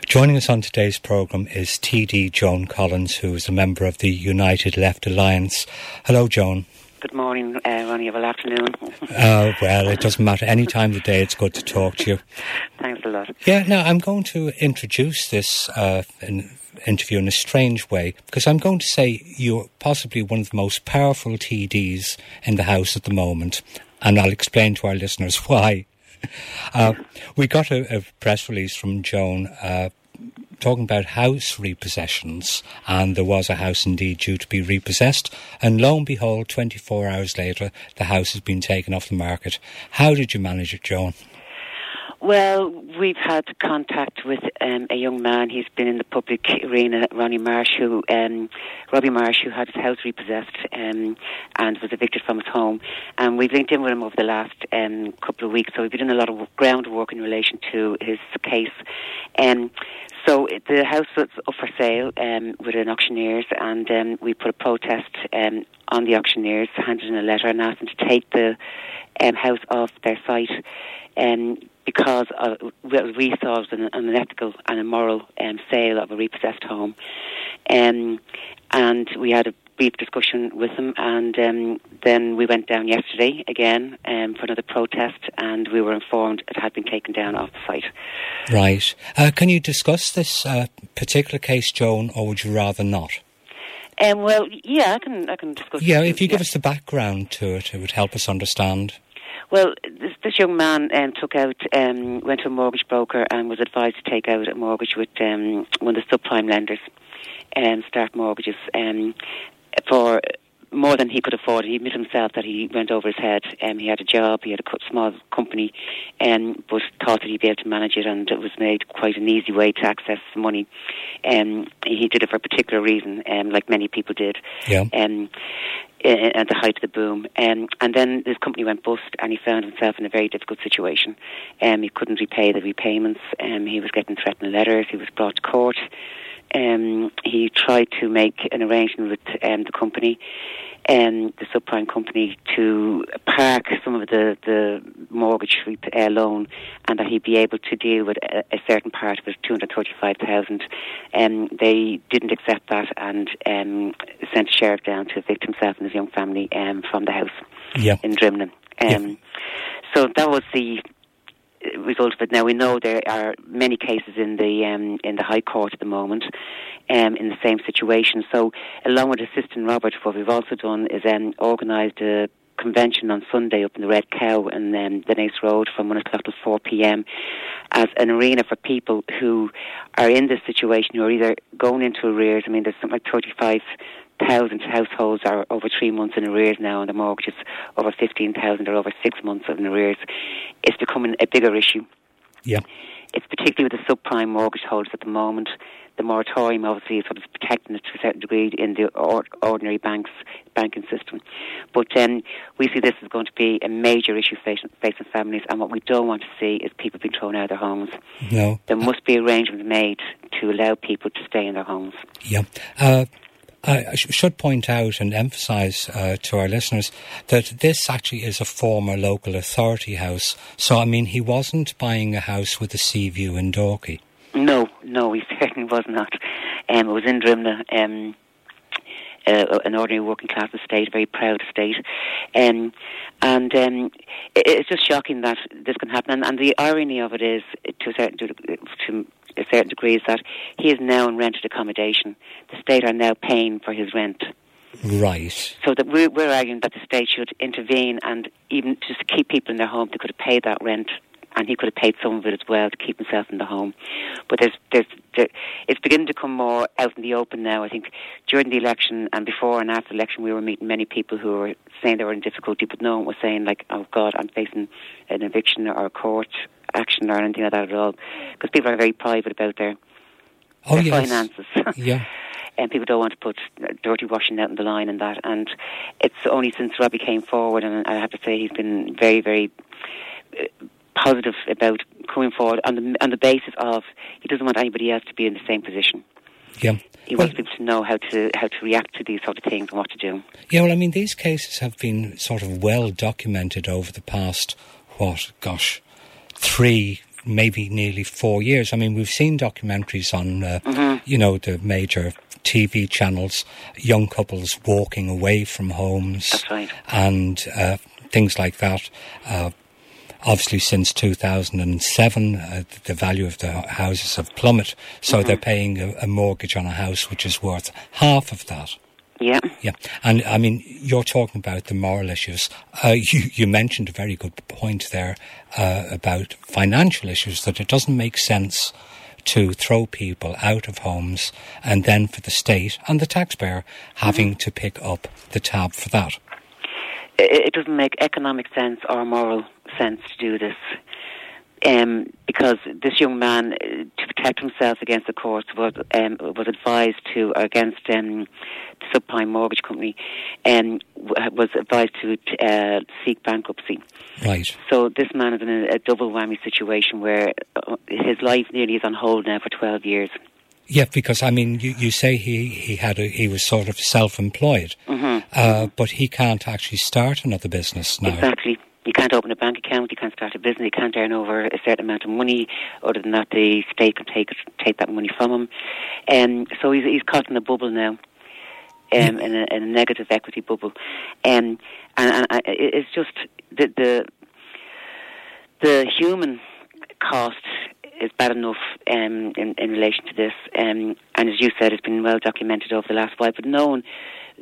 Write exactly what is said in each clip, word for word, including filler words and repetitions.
Joining us on today's programme is T D Joan Collins, who is a member of the United Left Alliance. Hello, Joan. Good morning, uh, Ronnie. Well, afternoon. uh, well, it doesn't matter. Any time of the day, it's good to talk to you. Thanks a lot. Yeah, now I'm going to introduce this uh, in, interview in a strange way, because I'm going to say you're possibly one of the most powerful T Ds in the House at the moment, and I'll explain to our listeners why. Uh, we got a, a press release from Joan uh, talking about house repossessions, and there was a house indeed due to be repossessed, and lo and behold, twenty-four hours later, the house has been taken off the market. How did you manage it, Joan? Well, we've had contact with um, a young man. He's been in the public arena, Ronnie Marsh, who, um, Robbie Marsh, who had his house repossessed um, and was evicted from his home. And we've linked in with him over the last um, couple of weeks. So we've been doing a lot of groundwork in relation to his case. Um, so the house was up for sale um, with an auctioneers, and um, we put a protest um, on the auctioneers, handed in a letter and asked them to take the um, house off their site. Um, because of, we saw it as an unethical and immoral um, sale of a repossessed home. Um, and we had a brief discussion with them, and um, then we went down yesterday again um, for another protest, and we were informed it had been taken down off the site. Right. Uh, can you discuss this uh, particular case, Joan, or would you rather not? Um, well, yeah, I can, I can discuss Yeah, it. if you yeah. give us the background to it, it would help us understand. Well, this, this young man um, took out, um, went to a mortgage broker and was advised to take out a mortgage with um, one of the subprime lenders, um, Start Mortgages, um, for more than he could afford. He admitted himself that he went over his head. Um, he had a job, he had a co- small company, um, but thought that he'd be able to manage it, and it was made quite an easy way to access money. Um, he did it for a particular reason, um, like many people did. Yeah. Um, at the height of the boom. Um, and then this company went bust, and he found himself in a very difficult situation. Um, he couldn't repay the repayments. Um, he was getting threatened letters. He was brought to court. Um, he tried to make an arrangement with um, the company, um, the subprime company, to park some of the, the mortgage uh, loan, and that he'd be able to deal with a, a certain part of it, two hundred thirty-five thousand dollars. Um, they didn't accept that, and um, sent a sheriff down to evict himself and his young family um, from the house yeah. in Drimnagh. Um, yeah. So that was the result of it. Now we know there are many cases in the um, in the High Court at the moment um, in the same situation. So along with Assistant Robert, what we've also done is um, organised a convention on Sunday up in the Red Cow in um, the Nace Road from one o'clock till four p.m. as an arena for people who are in this situation, who are either going into arrears. I mean, there's something like thirty-five thousand households are over three months in arrears now, and the mortgages over fifteen thousand are over six months in arrears. It's becoming a bigger issue. Yeah. It's particularly with the subprime mortgage holders at the moment. The moratorium obviously is sort of protecting it to a certain degree in the or, ordinary banks banking system. But um, we see this is going to be a major issue facing, facing families, and what we don't want to see is people being thrown out of their homes. No. There must be arrangements made to allow people to stay in their homes. Yeah. Uh, I sh- should point out and emphasise uh, to our listeners that this actually is a former local authority house. So, I mean, he wasn't buying a house with a sea view in Dalkey. No, no, he certainly was not. Um, it was in Drimnagh, um, uh, an ordinary working class estate, a very proud estate. Um, and um, it, it's just shocking that this can happen. And, and the irony of it is, to a certain degree, to a certain degree, is that he is now in rented accommodation. The state are now paying for his rent. Right. So that we're, we're arguing that the state should intervene, and even just to keep people in their home, they could have paid that rent, and he could have paid some of it as well to keep himself in the home. But there's, there's, there, it's beginning to come more out in the open now. I think during the election and before and after the election, we were meeting many people who were saying they were in difficulty, but no one was saying, like, oh God, I'm facing an eviction or a court action or anything like that at all. Because people are very private about their, oh, their yes. finances. Yeah. And people don't want to put dirty washing out in the line and that. And it's only since Robbie came forward, and I have to say he's been very, very uh, positive about coming forward on the on the basis of he doesn't want anybody else to be in the same position. Yeah. He well, wants people to know how to how to react to these sort of things and what to do. Yeah, well, I mean, these cases have been sort of well documented over the past, what, gosh, three, maybe nearly four years. I mean, we've seen documentaries on, uh, mm-hmm. you know, the major T V channels, young couples walking away from homes. That's right. And uh, things like that. Uh, obviously, since two thousand seven, uh, the value of the houses have plummeted, so mm-hmm. they're paying a, a mortgage on a house which is worth half of that. Yeah. Yeah. And, I mean, you're talking about the moral issues. Uh, you, you mentioned a very good point there uh, about financial issues, that it doesn't make sense to throw people out of homes and then for the state and the taxpayer having mm-hmm. to pick up the tab for that. It doesn't make economic sense or moral sense to do this. Um, because this young man, uh, to protect himself against the courts, was um, was advised to, or against um, the subprime mortgage company, and um, was advised to uh, seek bankruptcy. Right. So this man is in a, a double whammy situation where uh, his life nearly is on hold now for twelve years. Yeah, because I mean, you, you say he he had a, he was sort of self-employed, mm-hmm. uh, but he can't actually start another business now. Exactly. You can't open a bank account, you can't start a business, you can't earn over a certain amount of money. Other than that, the state can take it, take that money from him. Um, so he's, he's caught in a bubble now, um, yeah. in, a, in a negative equity bubble. Um, and, and it's just the, the the human cost is bad enough um, in, in relation to this. Um, and as you said, it's been well documented over the last while, but no one...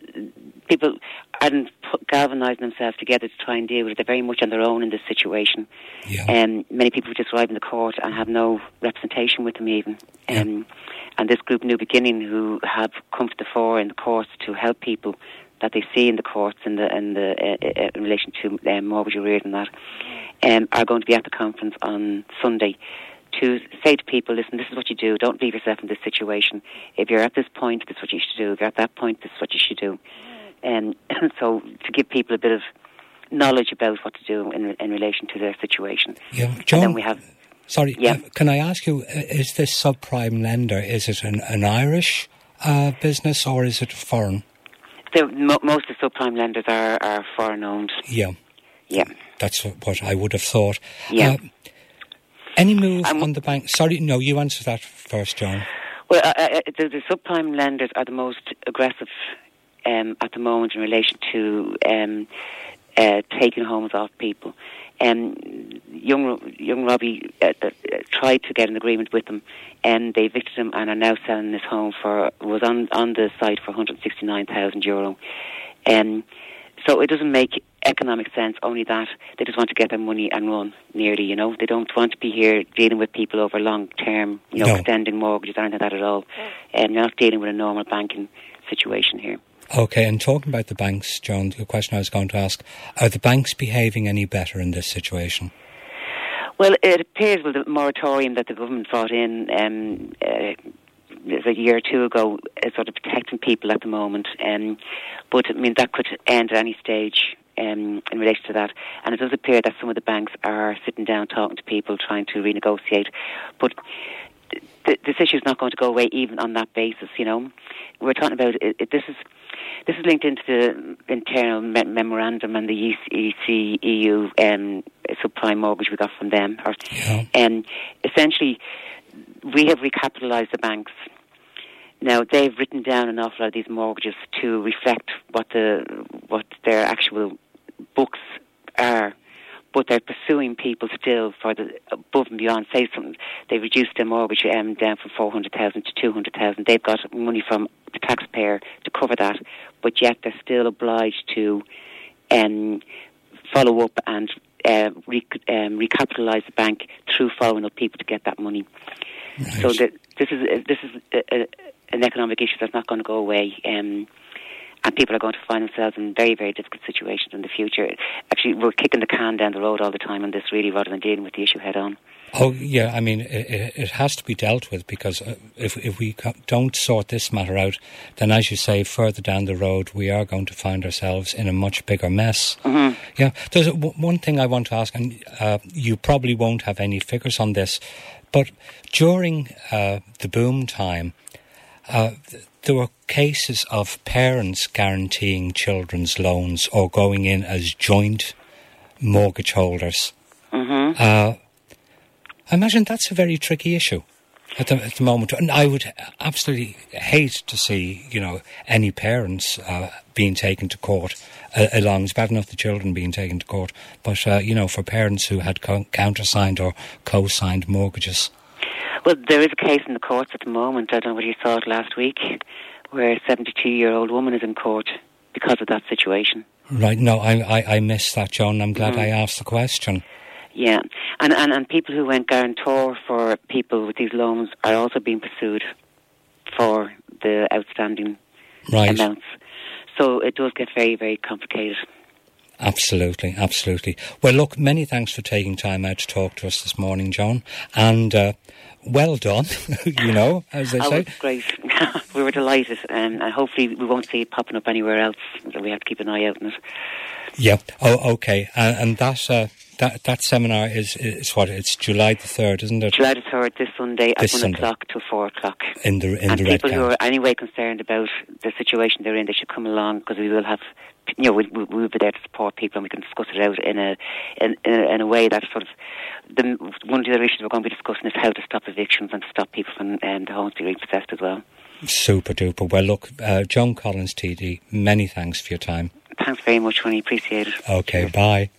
People aren't galvanising themselves together to try and deal with it. They're very much on their own in this situation. Yeah. Um, many people just arrive in the court and have no representation with them even. Um, yeah. And this group, New Beginning, who have come to the fore in the courts to help people that they see in the courts in the in the uh, uh, in relation to um, mortgage arrears and that, um, are going to be at the conference on Sunday to say to people, listen, this is what you do. Don't leave yourself in this situation. If you're at this point, this is what you should do. If you're at that point, this is what you should do. Um, and so to give people a bit of knowledge about what to do in, in relation to their situation. Yeah, John, and then we have... Sorry, yeah. uh, can I ask you, is this subprime lender, is it an, an Irish uh, business or is it foreign? The, mo- most of the subprime lenders are, are foreign-owned. Yeah. Yeah. That's what I would have thought. Yeah. Uh, Any move um, on the bank? Sorry, no, you answer that first, John. Well, uh, uh, the, the subprime lenders are the most aggressive um, at the moment in relation to um, uh, taking homes off people. Um, young young Robbie uh, uh, tried to get an agreement with them, and they evicted him and are now selling his home for was on on the site for one hundred sixty-nine thousand euro. Um, so it doesn't make economic sense, only that they just want to get their money and run, nearly, you know. They don't want to be here dealing with people over long term, you know, no. extending mortgages or anything like that at all. And um, you're not dealing with a normal banking situation here. Okay, and talking about the banks, John, the question I was going to ask, are the banks behaving any better in this situation? Well, it appears with the moratorium that the government brought in um, uh, a year or two ago, is sort of protecting people at the moment. Um, but, I mean, that could end at any stage um, in relation to that. And it does appear that some of the banks are sitting down talking to people, trying to renegotiate. But th- this issue is not going to go away even on that basis, you know. We're talking about, it, it, this is this is linked into the internal me- memorandum and the E C E U um, subprime mortgage we got from them. Or, yeah. um, essentially, we have recapitalised the banks. Now, they've written down an awful lot of these mortgages to reflect what the what their actual books are, but they're pursuing people still for the above and beyond. Say something, they reduced their mortgage um, down from four hundred thousand to two hundred thousand. They've got money from the taxpayer to cover that, but yet they're still obliged to um, follow up and uh, re- um, recapitalise the bank through following up people to get that money. Right. So that this is this is a, a, an economic issue that's not going to go away. Um, And people are going to find themselves in very, very difficult situations in the future. Actually, we're kicking the can down the road all the time on this, really, rather than dealing with the issue head on. Oh, yeah, I mean, it, it has to be dealt with, because if if we don't sort this matter out, then, as you say, further down the road, we are going to find ourselves in a much bigger mess. Mm-hmm. Yeah, there's a, one thing I want to ask, and uh, you probably won't have any figures on this, but during uh, the boom time, uh, there were cases of parents guaranteeing children's loans or going in as joint mortgage holders. Mm-hmm. Uh, I imagine that's a very tricky issue at the, at the moment. And I would absolutely hate to see, you know, any parents uh, being taken to court uh, along. It's bad enough the children being taken to court, but, uh, you know, for parents who had co- countersigned or co-signed mortgages. Well, there is a case in the courts at the moment, I don't know whether you saw it last week, where a seventy-two-year-old woman is in court because of that situation. Right, no, I I, I missed that, John. I'm glad mm. I asked the question. Yeah, and, and, and people who went guarantor for people with these loans are also being pursued for the outstanding right. amounts. So it does get very, very complicated. Absolutely, absolutely. Well, look, many thanks for taking time out to talk to us this morning, Joan. And uh, well done, you know, as they oh, say. It was great. We were delighted. Um, and hopefully we won't see it popping up anywhere else. We have to keep an eye out on it. Yeah. Oh, okay. Uh, and that, uh, that that seminar is, is what? It's July the third, isn't it? July the third, this Sunday, this at one Sunday. o'clock till four o'clock. In the in and the people Red who Count. are anyway concerned about the situation they're in, they should come along, because we will have, you know, we'll, we'll be there to support people, and we can discuss it out in a in, in, a, in a way that sort of, the, one of the other issues we're going to be discussing is how to stop evictions and to stop people from um, the homes being repossessed as well. Super duper. Well, look, uh, Joan Collins T D, many thanks for your time. Thanks very much, Ronnie. Appreciate it. Okay, Cheers. Bye.